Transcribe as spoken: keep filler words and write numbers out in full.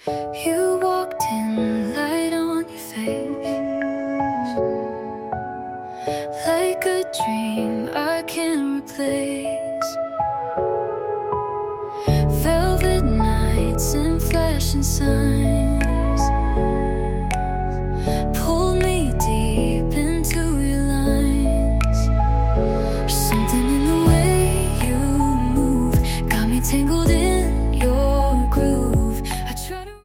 You walked in, light on your face, like a dream I can't replace. Velvet nights and flashing signs,